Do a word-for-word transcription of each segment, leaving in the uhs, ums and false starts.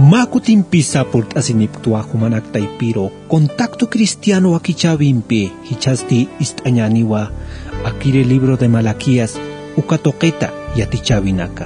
Makutin port asiniptua humanak taipiro contacto cristiano akichavimpi hichasti istañaniwa akire libro de Malaquías ukatoqueta yatichavinaka.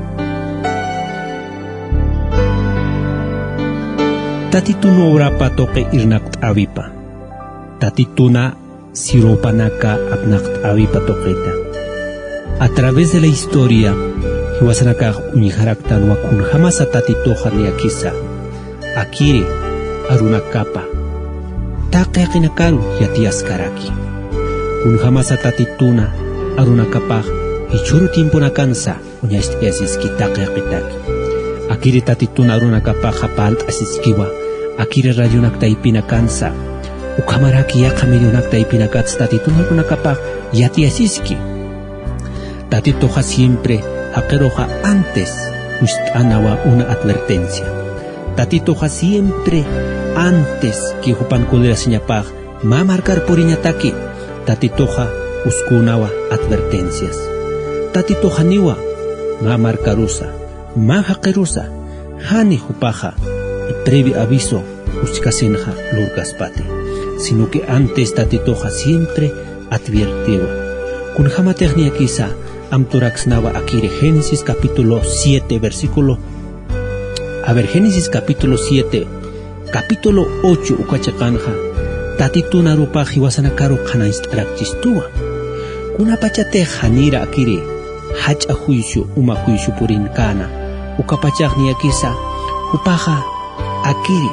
Tatituno obrapa toque irnakt avipa. Tatituna siropanaka apnakt avipa toqueta. A través de la historia, Hiwasanaka uniharaktan wakun jamás atatitoja niakisa. Akiri arunakapa. Taqiaqinakaru yatiaskaraki. Kun jamás atatituna arunakapa hichuru timpunakansa uñastiasiski taqiaqitaki. Akiri tatituna arunakapa hapalt asiskiwa. Akiri rayunak taipinakansa. Ukamaraki yaqamillunak taipinakats tatituna arunakapa yatiasiski. Tatitoja siempre Hakeroja antes anawa una advertencia. Tatitoja siempre antes que jupan kudera señapaj ma marcar por iñataki. Tatitoja uskunawa advertencias. Tatitoja niwa ma marcarusa ma hakerusa hani jupaja previ aviso uskasenja lurgaspate. Sino que antes tatitoja siempre advirtió. Kun jama technia quizá Amturaxnava akire Génesis capítulo siete versículo a ver Génesis capítulo siete capítulo ocho ukachakanja tatituna rupa hiwasanakaru kanaistrakchistua kuna pachate hanira akire hacha juicio uma juicio purinkana ukapachagni akisa upaja akire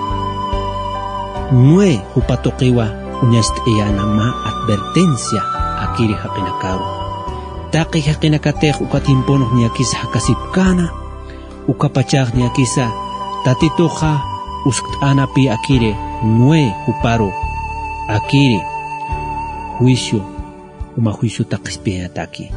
nue upatoqiwa unyast eyana ma advertencia akire haqinakaru Taki hakinakateh ukatimpono niakisa hakasipkana, ukapachag niakisa tatitoja usktanapi akire nue uparo akire juicio uma juicio takispiataki.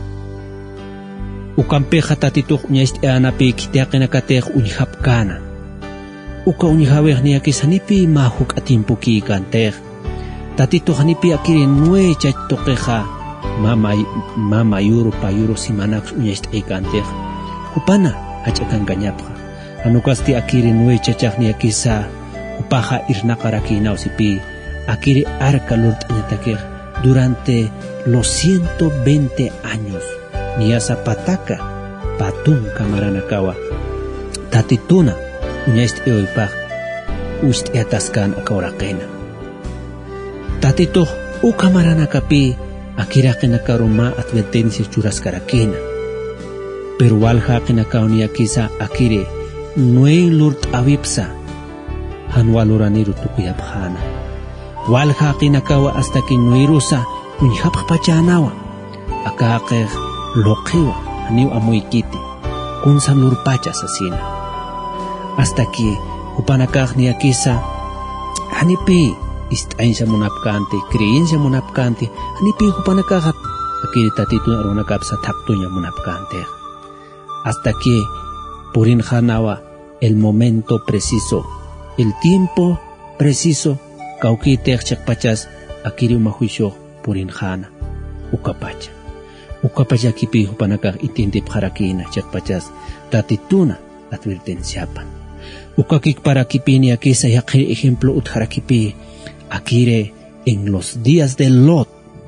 Ukampeja tatitoj niast anapi kitiakinakateh unihapkana. Uka unihaveh niakisa nipi mahuk atimpuki kanteh. Tatitoj nipi akire nue chachtokeja. Mama mama yuro pa yuro simanax uñaist eikantej upana hachakan gañapja anukasti akiri nue chachagni akisa upaja irnakaraki nausipi akiri arca lurtañatakej durante los ciento veinte años niasa pataka patun kamaranakawa tatituna uñaist eoipaj ust eataskan akawrakena tatito ukamaranakapi Akira kinakaruma advertencias churaskarakina. Pero walha kinakauni akisa akire nue lurt avipsa hanwaluraniru tukuyabhana. Walha kinakawa hasta que nuirusa unihapachanawa. Akaqeh loqiwa aniu amuikiti kunsan lurpacha asasina. Hasta que upanakagni akisa hanipi Istainsya munapkante, creencia munapkante, anipi hupanakahat, akiri tatitun arunakapsa taktunya munapkante. Hasta que purin hanawa el momento preciso, el tiempo preciso, kauki techakpachas, akiri umahuisyo purin hana, ukapacha. Ukapacha kipi hupanakah itintip harakina chakpachas, tatituna advertenciapan. Ukakik para kipini akisa yakir ejemplo ut harakipi, Akire en los días de Lot.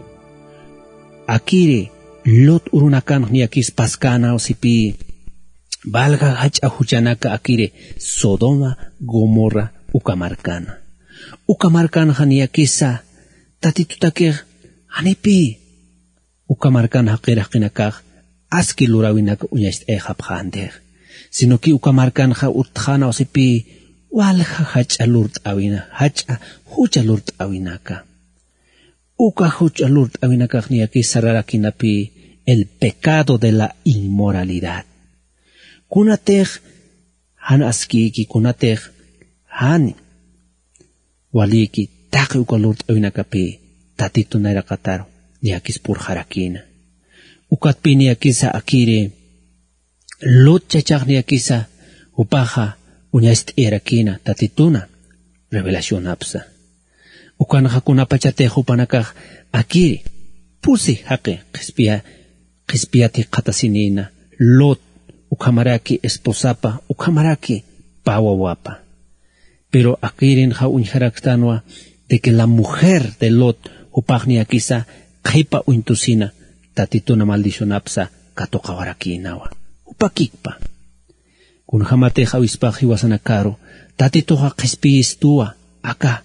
Akire Lot urunakan niakis paskana osipi. Valga hacha huchanaka akire Sodoma Gomorra ukamarkana. Ukamarkana niakisa tatitutakir hanipi. Ukamarkana hakira kinakak aski lurawinaka unyast ehaphander. Sino ki ukamarkana ha urtjana osipi. Walha hacha lurt awina, hacha hucha lurt awinaka. Uka hucha lurt awinaka ni aquí sararakinapí el pecado de la inmoralidad. Kunatej han askiki kunatej han waliki taki uka lurt awinakapi tatito nairakatar ni aquí pur harakina. Ukatpi ni aquí sa akire lot chachak ni aquí sa upaja Uñaist erakina tatituna revelación apsa. Ukana hakuna pachate hupanakah akiri pusi haqe qispia qispiati qatasinina Lot ukamaraki esposapa ukamaraki pawa wapa. Pero akirin ha unjaraktanwa de que la mujer de Lot upagni akisa kaipa uintusina tatituna maldicionapsa katokawarakinawa. Upakikpa. Kun hamate hawispag hiwasanakaro tatitoha kispiistua aka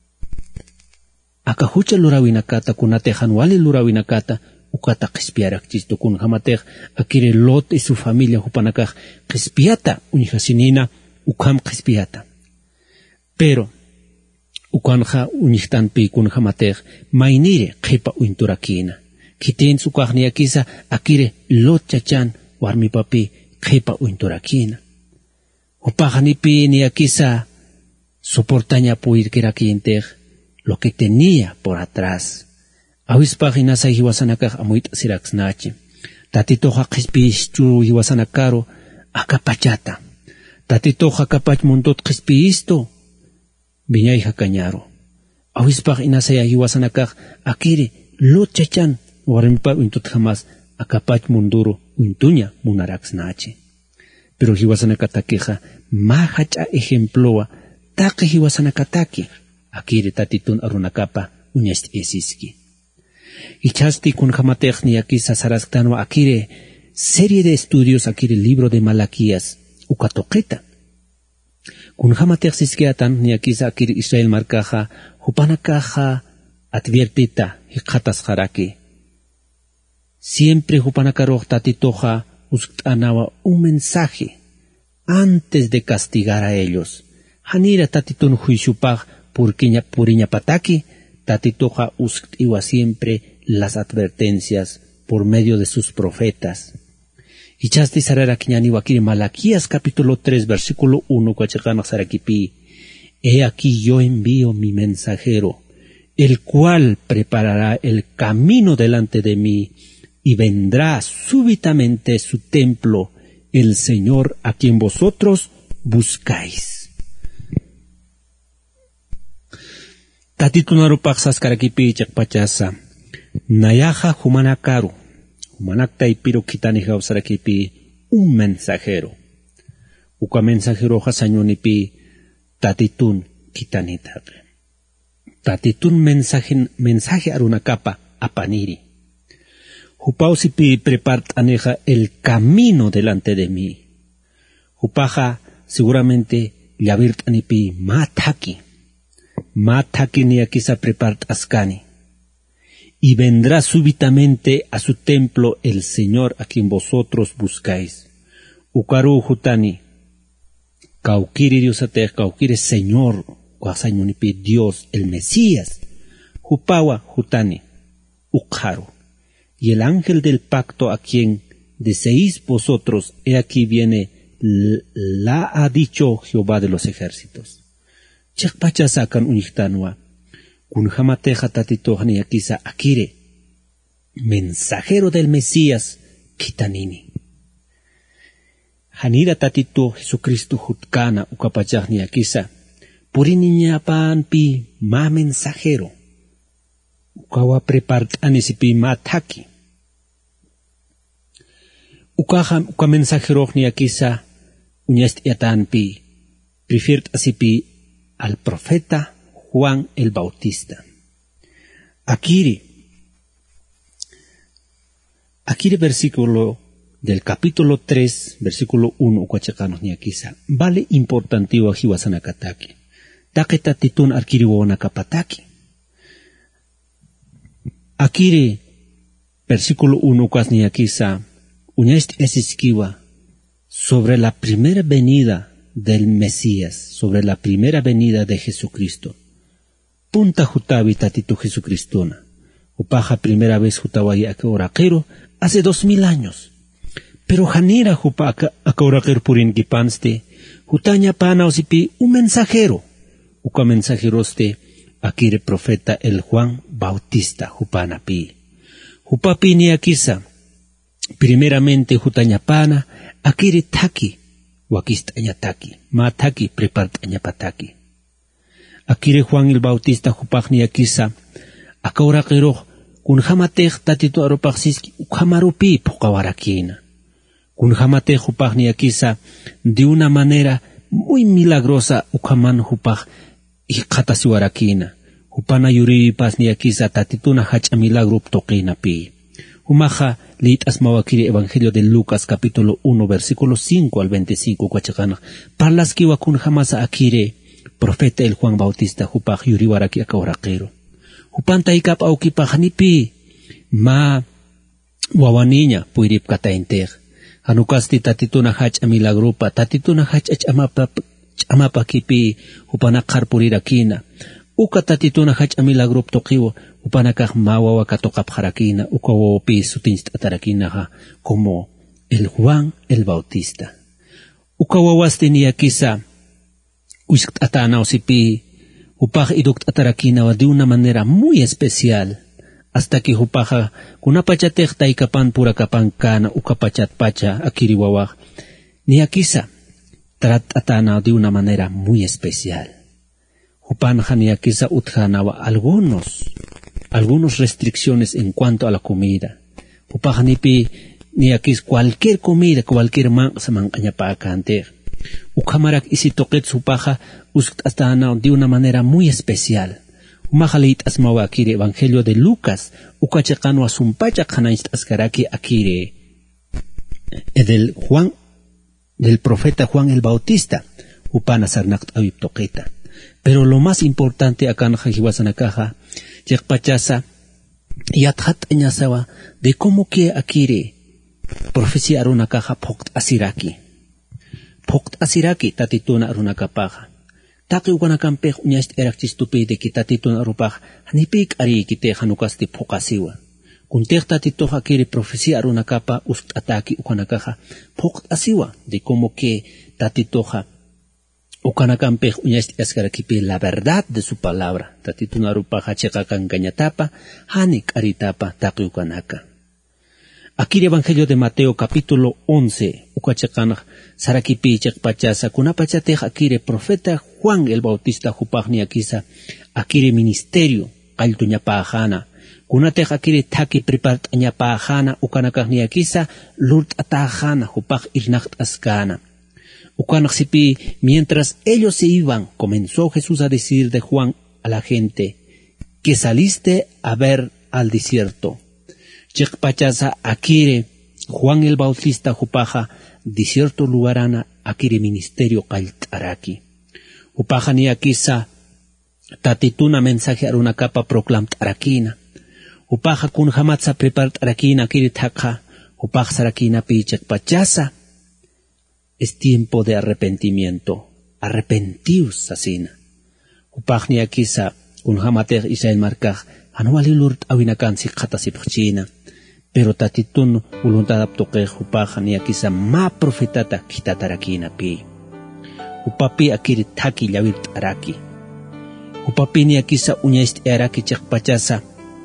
aka hucha lurawinakata kunate hanwali lurawinakata ukata kispiarak chisto kun hamate akire Lot y su familia hupanakaj kispiata unijasinina ukam kispiata. Pero ukanja unijtanpi kun hamate mainire kipa uinturakina. Kitin sukajniakisa akire Lot chachan warmi papi kipa uinturakina. Upajanipi ni akisa soportaña puir kirakiintej lo que tenía por atrás. Awispagina sa hiwasanakaj amuit siraxnachi. Tatitoja kispiistu hiwasanakaro akapachata. Tatitoja kapach mundot kispiisto viñay hakañaro. Awispagina sa hiwasanakaj akire Lot chachan warmipa uintut jamás akapach munduro uintuña munaraxnachi. Pero hiwasanakatakeja mahacha ejemploa take hiwasanakataki akire tatitun arunakapa uñast esiski. Ichasti kun hamatej ni aquí sasarastanwa akire serie de estudios akire libro de Malaquías ukatoqueta. Kun hamatej siskiatan ni aquí akire Israel marcaja hupanakaja adviertita hijatas haraki. Siempre hupanakaroh tatitoja uskanawa un mensaje antes de castigar a ellos. Hanira tatitun juisyupag purkiña puriña pataki, tatitoja uskiwa siempre las advertencias por medio de sus profetas. Y chasti sarara kiñani wakiri Malaquías capítulo tres versículo uno cuachakana sarakipi. He aquí yo envío mi mensajero, el cual preparará el camino delante de mí, y vendrá súbitamente su templo, el Señor a quien vosotros buscáis. Tatitunaru paksas karakipi chakpachasa. Nayaja humanakaru. Humanakta y piro kitani sarakipi un mensajero. Uka mensajero hasanyonipi tatitun kitanita. Tatitun mensaje, mensaje arunakapa apaniri. Hupausipi prepartaneja el camino delante de mí. Hupaja seguramente llavirtanipi mataki. Mataki ni akisa prepartaskani. Y vendrá súbitamente a su templo el Señor a quien vosotros buscáis. Ukaru hutani. Kaukiri diosate, kaukiri Señor, kuasaymunipi Dios, el Mesías. Hupawa hutani. Ukaru. Y el ángel del pacto a quien deseéis vosotros, he aquí viene, la ha dicho Jehová de los ejércitos. Chakpacha sacan unihtanua, kunjamateja tatitohani akisa akire, mensajero del Mesías, kitanini. Hanira tatito Jesucristo hutkana ukapachahni akisa, puriniñapan pi ma mensajero. Ukawa prepartani sipi mataki. Ukaha uka mensajero ni akisa uñast yatanpi. Prefiert asipi al profeta Juan el Bautista. Akiri. Akiri versículo del capítulo tres, versículo uno, ukachacanos ni akisa. Vale importantivo hiwasanakataki. Taketa titun arkiri wonakapataki. Akiri, versículo uno, cuasni akisa, uñest esisquiva, sobre la primera venida del Mesías, sobre la primera venida de Jesucristo. Punta jutavi tatitu Jesucristona. Upaja primera vez jutawai akaoraquero hace dos mil años. Pero janira jupaka akaoraquero purin kipanste, jutaña pana osipi un mensajero. Uka mensajeroste, akire profeta el Juan Bautista jupanapi. Jupapi ni akisa. Primeramente jutañapana akire taki. Wakistaña taki. Ma taki prepartaña pataki. Akire Juan el Bautista jupak ni akisa. Akaoraquero kun jamatej tatito aropaxiski ukamarupi pukawarakina. Kun jamatej jupak ni akisa de una manera muy milagrosa ukaman hupaj y katasiwarakina. Upana yuri pas ni akisa tatituna hach a milagro toqina pi. Humaja lit asmawakiri Evangelio de Lucas capítulo uno versículo cinco al veinticinco kwachakana. Parlas kiwa kun jamasa akire profeta el Juan Bautista hupaj yuri waraki akawrakero. Hupanta ikap au kipajanipi ma wawaninya puirip katainter. Hanukasti tatituna hach a milagrupa tatituna hach ach amapa amapa kipi hupana karpurirakina. Uka tatituna hach a milagrup tokiwo upanakaj mawawa katokap harakina uka wawapi sutinst atarakina ha como el Juan el Bautista. Uka wawasti ni akisa uisk atana osipi upaj idukt atarakina de una manera muy especial. Hasta que hupaja kunapachatej taikapan pura kapan kana ukapachat pacha akiriwawaj ni akisa trat atana de una manera muy especial. Hupanja ni akisa utjanawa algunos algunos restricciones en cuanto a la comida. Hupaja nipi ni akis cualquier comida cualquier man saman añapa akante. Ukamarak isi toket hupaja usk atana de una manera muy especial. Umahalit asmawa akire Evangelio de Lucas ukachakano asumpacha kanaist askaraki akire del Juan del profeta Juan el Bautista upana sarnakt awip toqueta. Pero lo más importante acá en Jajiwasanakaja yakpachasa yathat añasawa de cómo que akire profecía arunakaja pokt asiraki pokt asiraki tatituna arunakapaja. Taki ukanakampej uñast erakchistupi de kitatitun arupaj hanipik ari kite hanukasti pokasiwa. Kuntej tatito hakiri profecía arunakapa usk ataki ukanakaja pokt asiwa de como que tatitoja ukanakampej uñast escarakipi la verdad de su palabra. Tatitun arupaja chekakan gañatapa hanik aritapa taki ukanaka. Aquí el Evangelio de Mateo capítulo once, ukachakanaj sarakipi chekpachasa kunapachatej akire profeta Juan el Bautista hupajni akisa akire ministerio qaltuñapajana kunatej akire taki prepart añapajana ukanakajni akisa lurt atajana hupaj irnacht askana. Ukanajsipi mientras ellos se iban comenzó Jesús a decir de Juan a la gente que saliste a ver al desierto. Chekpachasa akire Juan el Bautista hupaja desierto lugarana akire ministerio kaltaraki. Hupaja ni akisa tatituna mensaje aruna capa proclamt arakina. Hupaja kun hamatsa prepart arakina akire takha hupaja sarakina pi chekpachasa. Es tiempo de arrepentimiento. Arrepentius asina. Hupaja ni akisa kun hamatej Israel markaj anuali lurt awinakan si khatasipchina. Pero tatitun voluntad aptoque hupaja ni akisa ma profetata kitatarakina pi. Upapi akiri taki llavirt araki. Upapi ni akisa uñaist araki chakpachasa.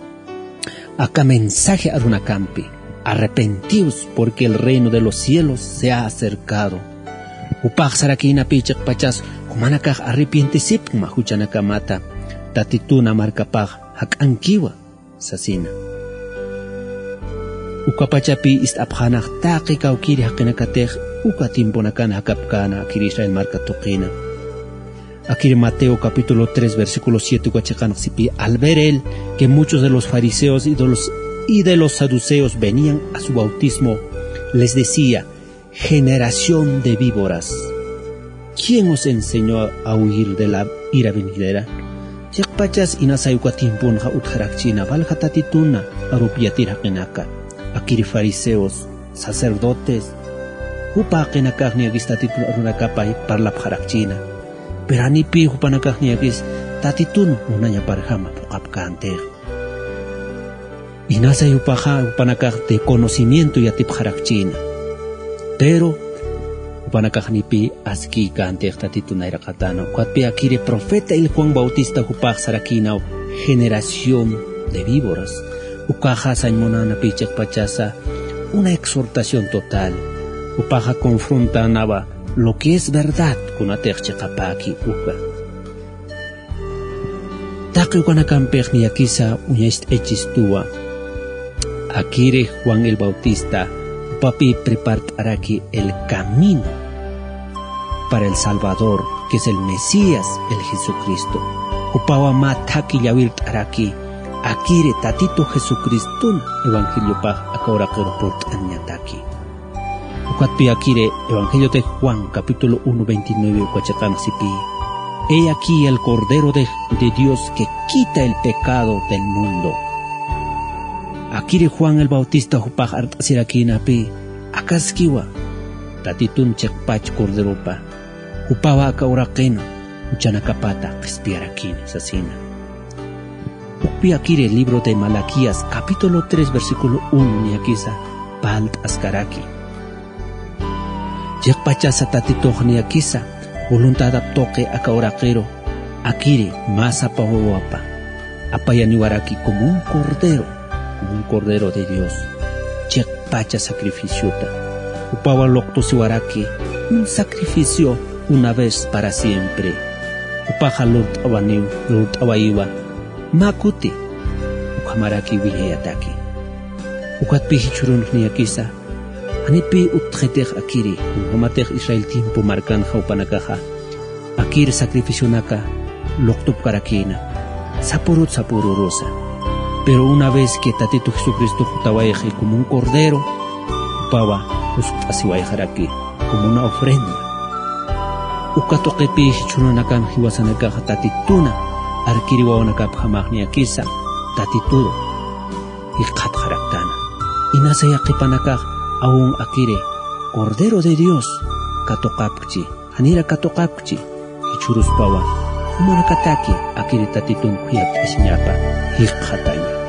Acá mensaje arunacampi. Arrepentidos porque el reino de los cielos se ha acercado. Upaj sarakina pi chakpachas humanakaj arrepientisip mahuchanakamata. Tatituna markapaj hakankiwa sasina. Ukapachapi ist abhanach taqi kaukiri hakinakatej ukatimponakan hakapkana akiri Israel marca toqina. Akiri Mateo capítulo tres versículo siete ukachakanasipi al ver él que muchos de los fariseos y de los, y de los saduceos venían a su bautismo, les decía: generación de víboras, ¿quién os enseñó a huir de la ira venidera? Yakpachas inasayukatimpunja utjarakchina valjatatituna arupiatir hakinaka. Akiri fariseos, sacerdotes, hupakinakajni agistatitun arunakapay parlapjarakchina. Pero anipi hupanakajni agis tatitun unanya parjama pukapkante. Inasa yupaja hupanakaj de conocimiento y atipjarakchina. Pero hupanakajnipi aski kante tatitun airakatana. Kuatpi akiri profeta el Juan Bautista hupaj sarakina generación de víboras. Ukaja saimona pichek pachasa una exhortación total. Upaja confronta nava lo que es verdad con aterche kapaki uka. Taki ukanakamper ni akisa uñaist echistua. Akire Juan el Bautista upapi prepart araki el camino para el Salvador, que es el Mesías, el Jesucristo. Upawa mataki yawir taraki, akire tatito Jesucristo, Evangelio pa akaura por anyataki. Ukatpi akire Evangelio de Juan, capítulo uno, veintinueve, ukwachatan sipi. He aquí el Cordero de, de Dios que quita el pecado del mundo. Akire Juan el Bautista hupaj artasiraquinapi, akaskiwa, tatitun chekpach Cordero pa, upawa akauraqeno, uchanacapata, pispiaraquin, asesina. Ukpi akire el libro de Malaquías, capítulo tres, versículo uno, niakisa, palt askaraki. Chekpachasa tatitoh niakisa, voluntad aptoque akauraqero, akire masa pahuapa, apayaniwaraki como un cordero, como un cordero de Dios. Chekpacha sacrificiota, upawa lokto siwaraki, un sacrificio una vez para siempre. Upaja lurt awaniu, lurt awaiwa, makuti, ukamaraki viheyataki. Ukatpihi churun niakisa, anipi utjetej akiri, umatej Israel tiempo marcan jaupanakaja, akir sacrificio naka, loktup karakina, sapurut sapururosa. Pero una vez que tatito Jesucristo jutawaeje como un cordero, upawa usupasiwaijaraki, como una ofrenda. Ukatokepi churunakan hiwasanakaja tatituna, arkiriwawanakap jamagniakisa, tatitudo, ikat jaraktana. Inasayakipanakaj, aún akire, Cordero de Dios, katokapchi, hanira katokapchi, hichuruspawa, humarakataki, akire tatitun kuyat asiñapa, hikjataña.